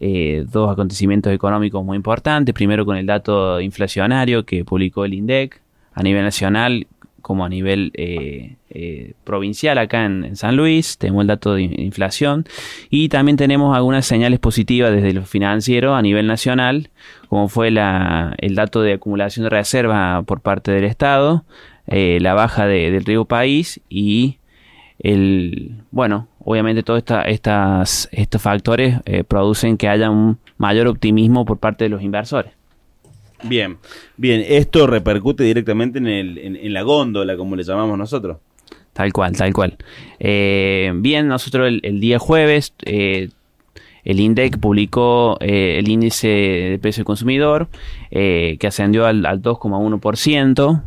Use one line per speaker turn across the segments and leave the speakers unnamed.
dos acontecimientos económicos muy importantes. Primero con el dato inflacionario que publicó el INDEC a nivel nacional como a nivel provincial acá en San Luis. Tenemos el dato de inflación y también tenemos algunas señales positivas desde lo financiero a nivel nacional, como fue el dato de acumulación de reservas por parte del Estado, la baja del riesgo país y obviamente todos estos factores producen que haya un mayor optimismo por parte de los inversores.
Bien, esto repercute directamente en la góndola, como le llamamos nosotros.
Tal cual. Nosotros el día jueves el INDEC publicó el índice de precio del consumidor que ascendió al 2,1%,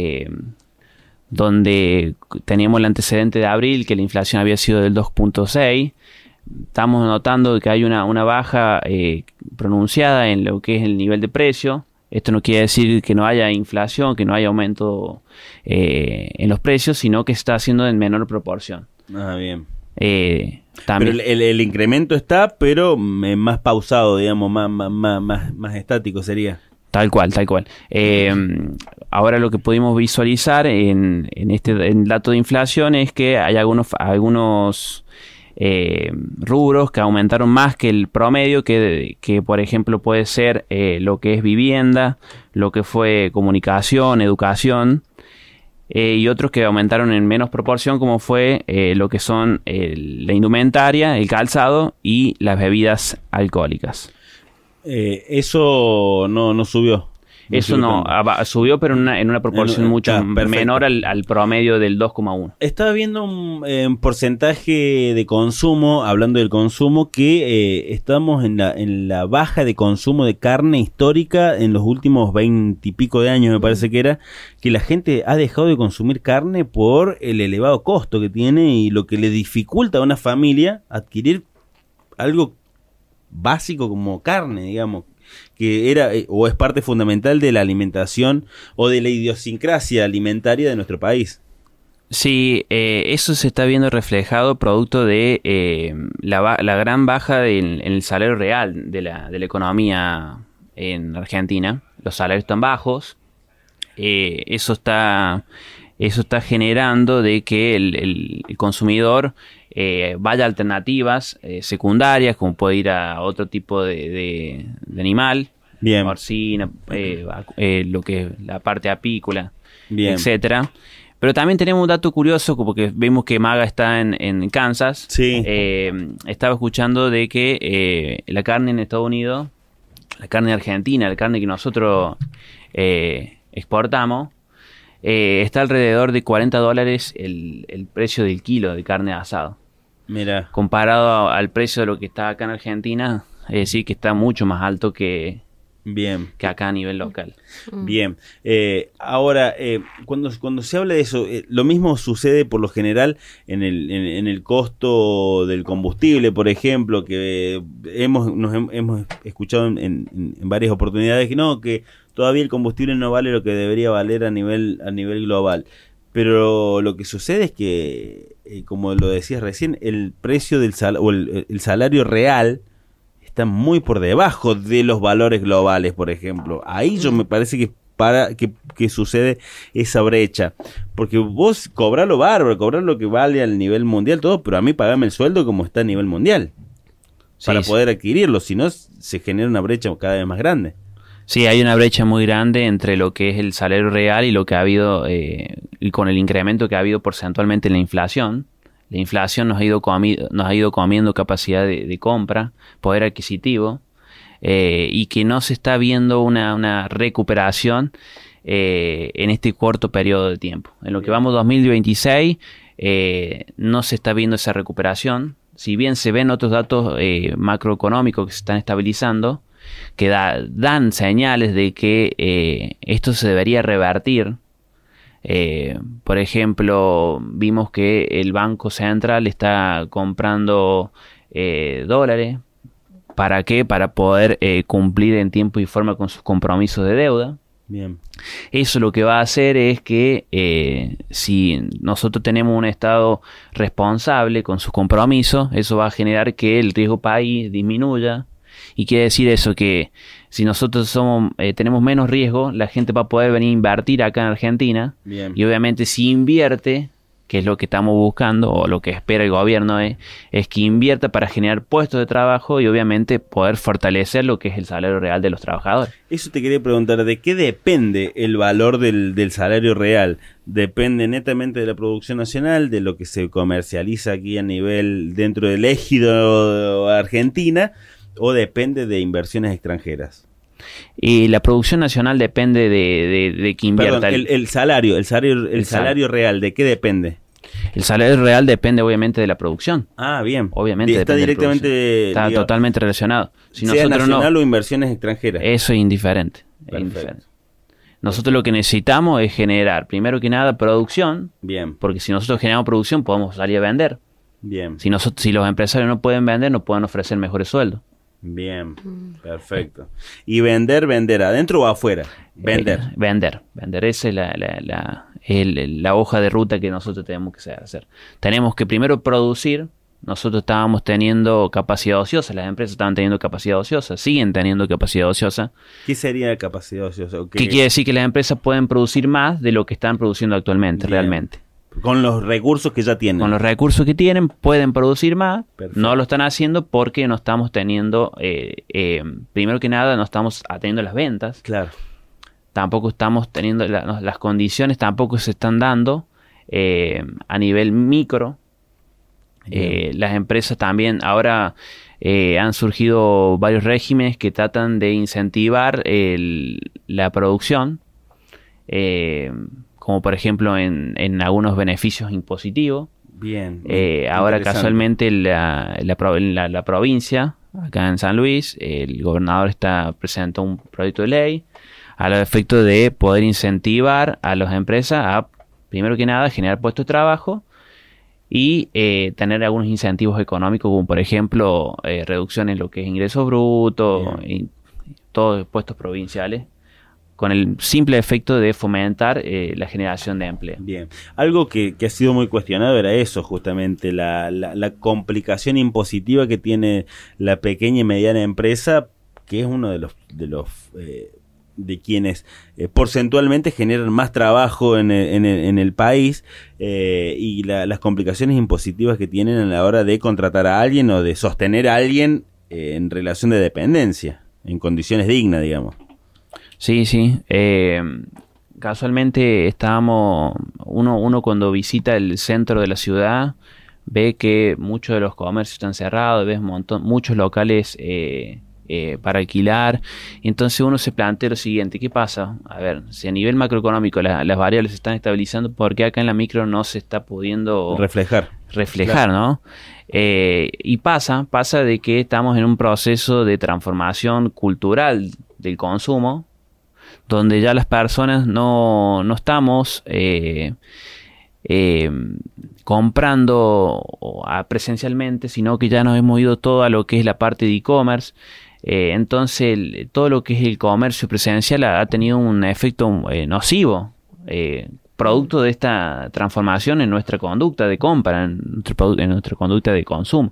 donde teníamos el antecedente de abril que la inflación había sido del 2,6%. Estamos notando que hay una baja pronunciada en lo que es el nivel de precio. Esto no quiere decir que no haya inflación, que no haya aumento en los precios, sino que se está haciendo en menor proporción.
Bien.
También.
Pero el incremento está, pero más pausado, digamos, más estático sería.
Tal cual. Ahora lo que pudimos visualizar en el dato de inflación es que hay algunos rubros que aumentaron más que el promedio, que por ejemplo puede ser lo que es vivienda, lo que fue comunicación, educación, y otros que aumentaron en menos proporción, como fue lo que son la indumentaria, el calzado y las bebidas alcohólicas.
Eso no subió.
Eso subió, pero en una proporción mucho menor al promedio del 2,1.
Estaba viendo un porcentaje de consumo, hablando del consumo, que estamos en la baja de consumo de carne histórica en los últimos 20 y pico de años, me parece que era, que la gente ha dejado de consumir carne por el elevado costo que tiene y lo que le dificulta a una familia adquirir algo básico como carne, digamos, que era o es parte fundamental de la alimentación o de la idiosincrasia alimentaria de nuestro país.
Sí, eso se está viendo reflejado producto de la gran baja en el salario real de la economía en Argentina. Los salarios están bajos. Eso está generando de que el consumidor vaya a alternativas secundarias, como puede ir a otro tipo de animal,
bien,
porcina, lo que es la parte apícola,
bien,
etcétera. Pero también tenemos un dato curioso, porque vemos que Maga está en Kansas.
Sí.
Estaba escuchando de que la carne en Estados Unidos, la carne argentina, la carne que nosotros exportamos, está alrededor de $40 el precio del kilo de carne de asado.
Mira.
Comparado al precio de lo que está acá en Argentina, es decir, que está mucho más alto que acá a nivel local.
Bien. Ahora, cuando se habla de eso, lo mismo sucede por lo general en el costo del combustible, por ejemplo, que hemos escuchado en varias oportunidades que todavía el combustible no vale lo que debería valer a nivel global. Pero lo que sucede es que, como lo decías recién, el precio del el salario real está muy por debajo de los valores globales, por ejemplo. Ahí yo me parece que sucede esa brecha. Porque vos cobrás lo bárbaro, cobrás lo que vale al nivel mundial, todo, pero a mí pagame el sueldo como está a nivel mundial. Para poder adquirirlo, si no se genera una brecha cada vez más grande.
Sí, hay una brecha muy grande entre lo que es el salario real y lo que ha habido, y con el incremento que ha habido porcentualmente en la inflación. La inflación nos ha ido comiendo capacidad de compra, poder adquisitivo, y que no se está viendo una recuperación en este corto periodo de tiempo. En lo que vamos 2026 no se está viendo esa recuperación. Si bien se ven otros datos macroeconómicos que se están estabilizando, que dan señales de que esto se debería revertir. Por ejemplo, vimos que el Banco Central está comprando dólares. ¿Para qué? Para poder cumplir en tiempo y forma con sus compromisos de deuda.
Bien.
Eso lo que va a hacer es que si nosotros tenemos un Estado responsable con sus compromisos, eso va a generar que el riesgo país disminuya Y quiere decir eso, que si nosotros tenemos menos riesgo, la gente va a poder venir a invertir acá en Argentina.
Bien.
Y obviamente si invierte, que es lo que estamos buscando o lo que espera el gobierno, es que invierta para generar puestos de trabajo y obviamente poder fortalecer lo que es el salario real de los trabajadores.
Eso te quería preguntar, ¿de qué depende el valor del salario real? ¿Depende netamente de la producción nacional, de lo que se comercializa aquí a nivel dentro del ejido Argentina, o depende de inversiones extranjeras?
Y la producción nacional depende de que invierta.
Perdón, el salario real, ¿de qué depende?
El salario real depende obviamente de la producción.
Ah, bien.
Obviamente
está directamente,
está totalmente relacionado. Si
sea
nosotros
nacional o inversiones extranjeras.
Eso es indiferente. Nosotros lo que necesitamos es generar, primero que nada, producción.
Bien.
Porque si nosotros generamos producción, podemos salir a vender.
Bien.
Si los empresarios no pueden vender, no pueden ofrecer mejores sueldos.
Bien, perfecto. ¿Y vender adentro o afuera? Vender.
Vender. Esa es la hoja de ruta que nosotros tenemos que hacer. Tenemos que primero producir. Nosotros estábamos teniendo capacidad ociosa, las empresas estaban teniendo capacidad ociosa, siguen teniendo capacidad ociosa.
¿Qué sería capacidad ociosa?
¿Qué quiere decir? Que las empresas pueden producir más de lo que están produciendo actualmente, realmente.
Con los recursos que ya tienen.
Con los recursos que tienen, pueden producir más.
Perfecto.
No lo están haciendo porque no estamos teniendo, primero que nada, no estamos atendiendo las ventas.
Claro.
Tampoco estamos teniendo, las condiciones tampoco se están dando a nivel micro. Las empresas también, ahora han surgido varios regímenes que tratan de incentivar la producción. Como por ejemplo en algunos beneficios impositivos.
Bien.
Ahora casualmente la provincia, acá en San Luis, el gobernador presentó un proyecto de ley a los efectos de poder incentivar a las empresas a, primero que nada, generar puestos de trabajo y tener algunos incentivos económicos, como por ejemplo reducción en lo que es ingresos brutos y todos puestos provinciales, con el simple efecto de fomentar la generación de empleo.
Bien. Algo que ha sido muy cuestionado era eso, justamente, la complicación impositiva que tiene la pequeña y mediana empresa, que es uno de quienes porcentualmente generan más trabajo en el país, y las complicaciones impositivas que tienen a la hora de contratar a alguien o de sostener a alguien en relación de dependencia, en condiciones dignas, digamos.
Sí. Casualmente uno cuando visita el centro de la ciudad ve que muchos de los comercios están cerrados, ves muchos locales para alquilar, y entonces uno se plantea lo siguiente: ¿qué pasa? A ver, si a nivel macroeconómico las variables se están estabilizando, ¿por qué acá en la micro no se está pudiendo reflejar, claro, ¿no? Y pasa de que estamos en un proceso de transformación cultural del consumo, donde ya las personas no estamos comprando presencialmente, sino que ya nos hemos ido todo a lo que es la parte de e-commerce. Entonces todo lo que es el comercio presencial ha tenido un efecto nocivo, producto de esta transformación en nuestra conducta de compra, en nuestra conducta de consumo.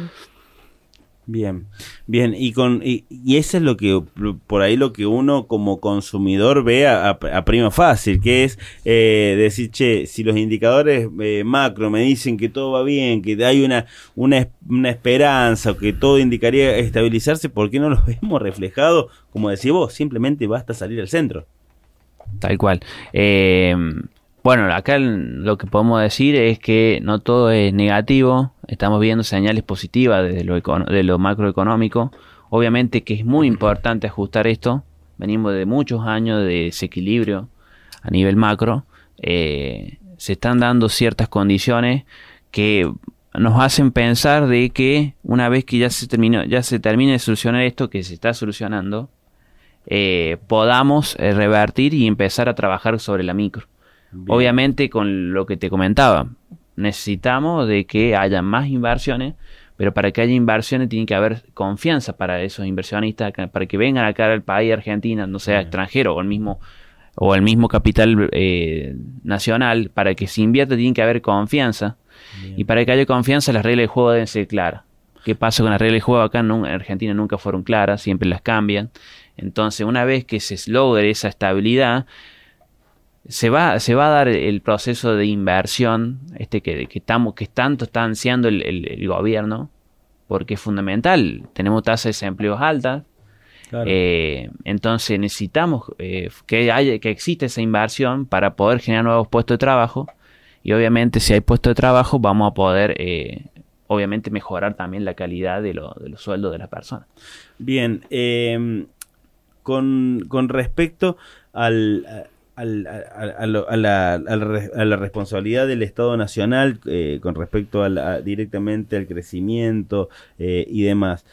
Bien, y eso es lo que por ahí lo que uno como consumidor ve a prima fácil, que es decir, che, si los indicadores macro me dicen que todo va bien, que hay una esperanza, o que todo indicaría estabilizarse, ¿por qué no lo vemos reflejado? Como decís vos, simplemente basta salir al centro.
Tal cual. Bueno, acá lo que podemos decir es que no todo es negativo. Estamos viendo señales positivas de lo macroeconómico. Obviamente que es muy importante ajustar esto. Venimos de muchos años de desequilibrio a nivel macro. Se están dando ciertas condiciones que nos hacen pensar de que una vez que ya se termine de solucionar esto, que se está solucionando, podamos revertir y empezar a trabajar sobre la micro. Bien. Obviamente, con lo que te comentaba, necesitamos de que haya más inversiones, pero para que haya inversiones tiene que haber confianza para esos inversionistas, para que vengan acá al país, Argentina, no sea extranjero o el mismo capital nacional. Para que se invierta tiene que haber confianza. Bien. Y para que haya confianza las reglas del juego deben ser claras. ¿Qué pasa con las reglas de juego? Acá en Argentina nunca fueron claras, siempre las cambian. Entonces, una vez que se logre esa estabilidad, se va a dar el proceso de inversión que tanto está ansiando el gobierno, porque es fundamental. Tenemos tasas de desempleo altas. Claro. Entonces necesitamos que exista esa inversión para poder generar nuevos puestos de trabajo, y obviamente si hay puestos de trabajo vamos a poder obviamente mejorar también la calidad de los sueldos de las personas.
Bien, con respecto a la responsabilidad del Estado Nacional con respecto directamente al crecimiento y demás,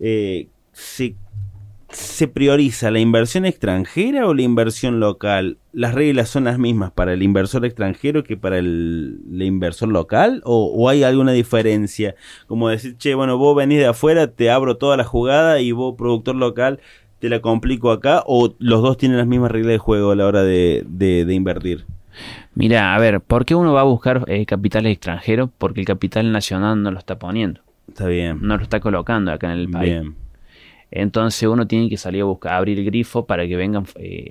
¿se prioriza la inversión extranjera o la inversión local? ¿Las reglas son las mismas para el inversor extranjero que para el inversor local? ¿O hay alguna diferencia? Como decir, che, bueno, vos venís de afuera, te abro toda la jugada, y vos, productor local, te la complico acá, ¿o los dos tienen las mismas reglas de juego a la hora de invertir?
Mira, a ver, ¿por qué uno va a buscar capitales extranjeros? Porque el capital nacional no lo está poniendo.
Está bien.
No lo está colocando acá en el país.
Bien.
Entonces uno tiene que salir a buscar, abrir el grifo para que vengan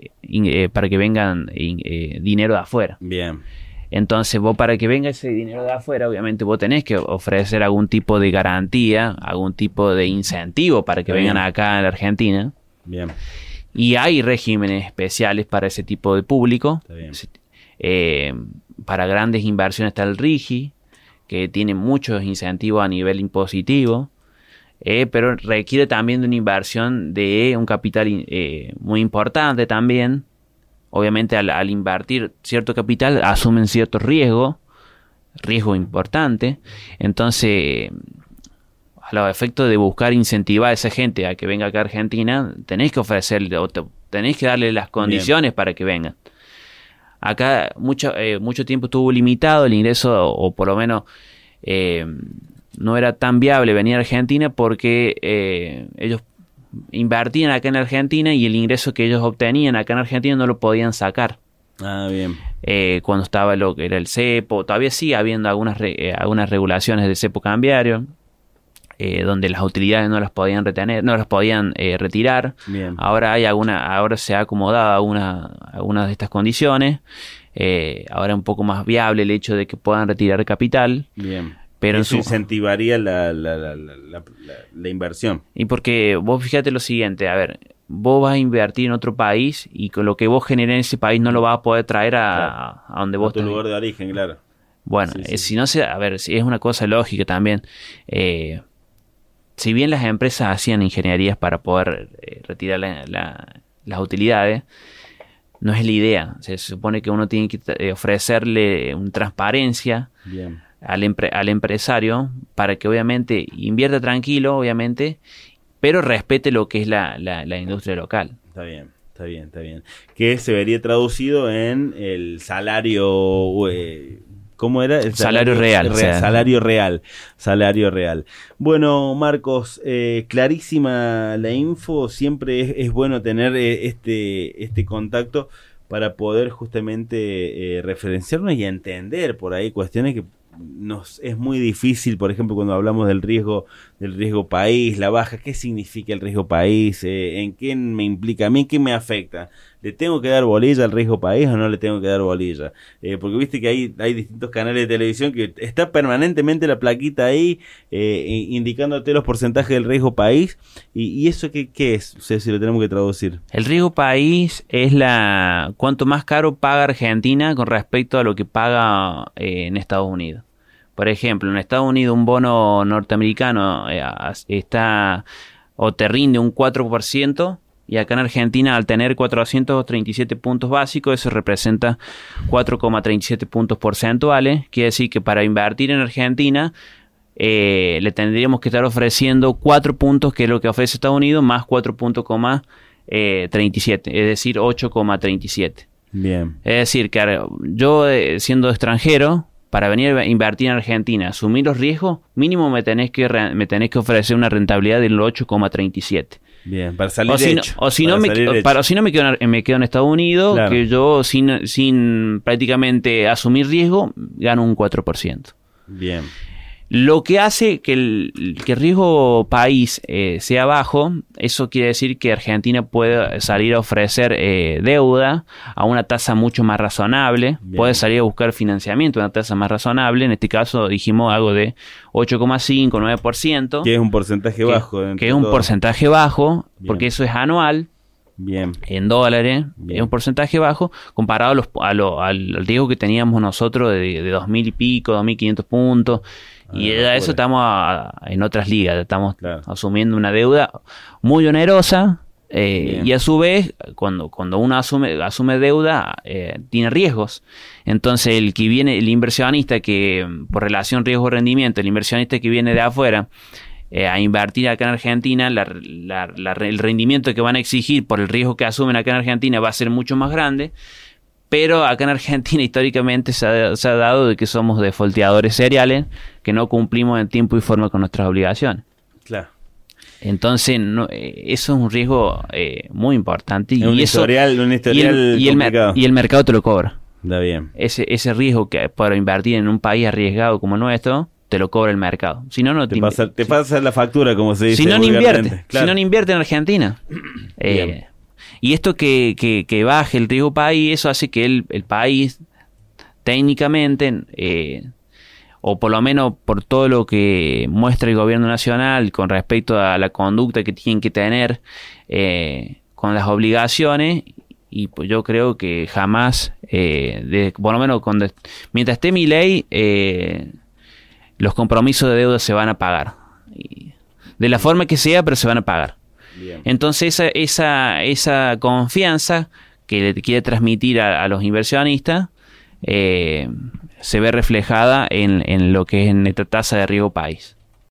dinero de afuera.
Bien.
Entonces vos, para que venga ese dinero de afuera, obviamente vos tenés que ofrecer algún tipo de garantía, algún tipo de incentivo para que vengan acá a la Argentina.
Bien.
Y hay regímenes especiales para ese tipo de público.
Está bien.
Para grandes inversiones está el RIGI, que tiene muchos incentivos a nivel impositivo. Pero requiere también de una inversión de un capital muy importante también. Obviamente al invertir cierto capital asumen cierto riesgo importante. Entonces, a los efectos de buscar incentivar a esa gente a que venga acá a Argentina, tenés que ofrecerle, tenés que darle las condiciones Bien. Para que vengan. Acá mucho tiempo estuvo limitado el ingreso, o por lo menos no era tan viable venir a Argentina porque ellos invertían acá en Argentina y el ingreso que ellos obtenían acá en Argentina no lo podían sacar.
Ah, bien.
Cuando estaba lo que era el cepo, todavía sigue habiendo algunas regulaciones del cepo cambiario, donde las utilidades no las podían retener, no las podían retirar.
Bien.
Ahora se ha acomodado algunas de estas condiciones. Ahora es un poco más viable el hecho de que puedan retirar capital.
Bien.
Pero
eso incentivaría la inversión.
Y porque vos fíjate lo siguiente, a ver, vos vas a invertir en otro país y con lo que vos generes en ese país no lo vas a poder traer a donde vos
estás. A tu lugar de origen, claro.
Bueno, sí. Si no se, a ver, si es una cosa lógica también. Si bien las empresas hacían ingenierías para poder retirar las utilidades, no es la idea. Se supone que uno tiene que ofrecerle una transparencia. Bien. Al empresario para que obviamente invierta tranquilo, obviamente, pero respete lo que es la industria local.
Está bien. Que se vería traducido en el salario, ¿cómo era? El
salario real.
Salario real. Bueno, Marcos, clarísima la info. Siempre es bueno tener este contacto para poder justamente referenciarnos y entender por ahí cuestiones que nos es muy difícil. Por ejemplo, cuando hablamos del riesgo país, la baja, ¿qué significa el riesgo país? ¿En qué me implica a mí? ¿Qué me afecta? ¿Le tengo que dar bolilla al riesgo país o no le tengo que dar bolilla? Porque viste que hay distintos canales de televisión que está permanentemente la plaquita ahí indicándote los porcentajes del riesgo país. ¿Y eso qué es? O sea, si lo tenemos que traducir.
El riesgo país es cuánto más caro paga Argentina con respecto a lo que paga en Estados Unidos. Por ejemplo, en Estados Unidos un bono norteamericano está o te rinde un 4%, y acá en Argentina, al tener 437 puntos básicos, eso representa 4,37 puntos porcentuales. Quiere decir que para invertir en Argentina le tendríamos que estar ofreciendo 4 puntos, que es lo que ofrece Estados Unidos, más 4,37, es decir, 8,37.
Bien.
Es decir, que yo siendo extranjero, para venir a invertir en Argentina, asumir los riesgos, mínimo me tenés que ofrecer una rentabilidad del 8,37.
Bien, para salir
si no me quedo en Estados Unidos, claro, que yo sin prácticamente asumir riesgo gano un 4%.
Bien.
Lo que hace que el riesgo país sea bajo, eso quiere decir que Argentina puede salir a ofrecer deuda a una tasa mucho más razonable,
Bien.
puede salir a buscar financiamiento a una tasa más razonable, en este caso dijimos algo de 8,5, 9%.
Que es un porcentaje bajo.
Que es un porcentaje bajo,
Bien.
porque eso es anual.
Bien.
En dólares,
Bien.
es un porcentaje bajo comparado al riesgo que teníamos nosotros de 2.000 y pico, 2.500 puntos. Y de eso estamos en otras ligas, estamos asumiendo una deuda muy onerosa. Y a su vez, cuando uno asume deuda, tiene riesgos. Entonces, el inversionista que, por relación riesgo-rendimiento, el inversionista que viene de afuera, a invertir acá en Argentina, el rendimiento que van a exigir por el riesgo que asumen acá en Argentina va a ser mucho más grande, pero acá en Argentina históricamente se ha dado de que somos defaulteadores seriales, que no cumplimos en tiempo y forma con nuestras obligaciones.
Claro.
Entonces, eso es un riesgo muy importante.
Es un historial complicado.
Y el mercado te lo cobra.
Está bien.
Ese riesgo que para invertir en un país arriesgado como el nuestro, te lo cobra el mercado. Si no,
te pasa la factura, como se dice.
Si no invierte. Claro. Si no invierte en Argentina. Y esto que baje el riesgo país, eso hace que el país técnicamente, o por lo menos por todo lo que muestra el gobierno nacional con respecto a la conducta que tienen que tener con las obligaciones, y pues yo creo que jamás, por lo menos mientras esté mi ley, los compromisos de deuda se van a pagar. De la forma que sea, pero se van a pagar. Bien. Entonces esa confianza que le quiere transmitir a los inversionistas se ve reflejada en lo que es en esta tasa de riesgo país.